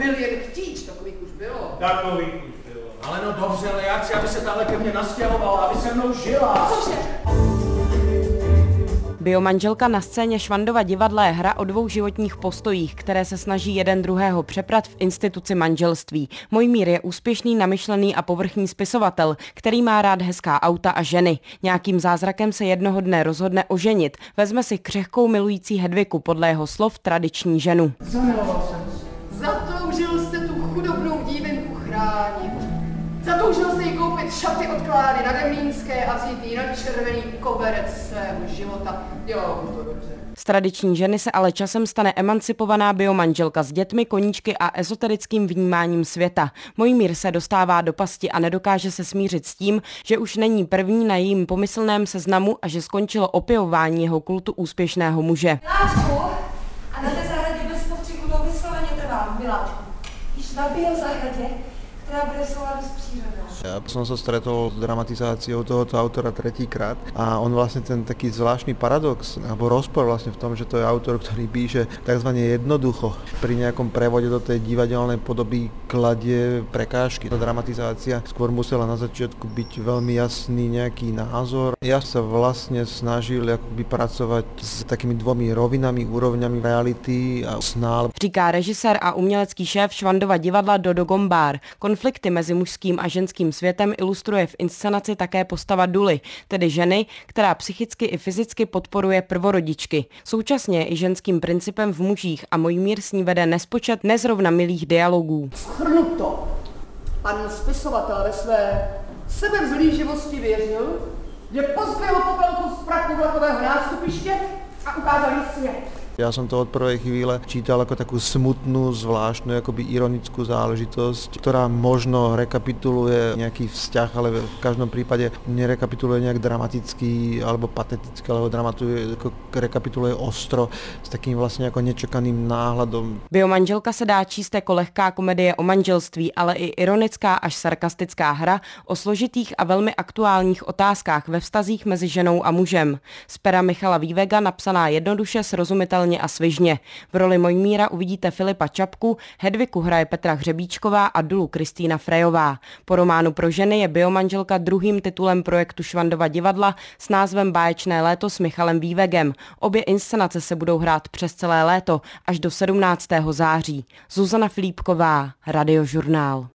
byl jen chtíč, takových už bylo. Takových už bylo. Ale no dobře, ale já chci, aby se tahle ke mně nastěhovala, aby se mnou žila. Cože? Biomanželka na scéně Švandova divadla je hra o dvou životních postojích, které se snaží jeden druhého přeprat v instituci manželství. Mojmír je úspěšný, namyšlený a povrchní spisovatel, který má rád hezká auta a ženy. Nějakým zázrakem se jednoho dne rozhodne oženit. Vezme si křehkou milující Hedviku, podle jeho slov tradiční ženu. Zamiloval jsem se. Zatoužil jste tu chudobnou dívenku chránit. Zatoužil jste jí koupit šaty od Kláry na Demlínské a vzít jí na červený koberec svého života. Jo, to dobře. Z tradiční ženy se ale časem stane emancipovaná biomanželka s dětmi, koníčky a ezoterickým vnímáním světa. Mojmír se dostává do pasti a nedokáže se smířit s tím, že už není první na jejím pomyslném seznamu a že skončilo opěvování jeho kultu úspěšného muže. Miláčku, a na té zahradě bez postřiku to vysloveně trvám, Miláčku. Již na biozahradě, která bude v souladu s přírodou. Ja som sa stretol s dramatizáciou tohoto autora tretíkrát a on vlastne ten taký zvláštny paradox alebo rozpor vlastne v tom, že to je autor, ktorý píše takzvané jednoducho. Pri nejakom prevode do tej divadelnej podoby kladie prekážky. Tá dramatizácia skôr musela na začiatku byť veľmi jasný nejaký názor. Ja sa vlastne snažil akoby pracovať s takými dvomi rovinami, úrovňami reality a snál. Říká režisér a umělecký šéf Švandova divadla Dodo Gombár. Konflikty mezi mužským a ženským světem ilustruje v inscenaci také postava Duly, tedy ženy, která psychicky i fyzicky podporuje prvorodičky. Současně je i ženským principem v mužích a Mojmír s ní vede nespočet nezrovna milých dialogů. Shrnu to. Pan spisovatel ve své sebevzlíživosti věřil, že pozve ho popelku z prachu vlakového nástupiště a ukázal jí svět. Ja som to od prvej chvíle čítal ako takú smutnú, zvláštnu, akoby ironickú záležitosť, ktorá možno rekapituluje nejaký vzťah, ale v každom prípade nerekapituluje nejak dramatický alebo patetický, alebo rekapituluje ostro s takým vlastne ako nečekaným náhľadom. Biomanželka se dá číst jako lehká komedie o manželství, ale i ironická až sarkastická hra o složitých a velmi aktuálních otázkách ve vztazích mezi ženou a mužem. Z pera Michala Vývega napsaná jednoduše, srozumitelně a svižně. V roli Mojmíra uvidíte Filipa Čapku, Hedviku hraje Petra Hřebíčková a Dulu Kristýna Frejová. Po románu pro ženy je Biomanželka druhým titulem projektu Švandova divadla s názvem Báječné léto s Michalem Vývegem. Obě inscenace se budou hrát přes celé léto až do 17. září. Zuzana Filipková, Radiožurnál.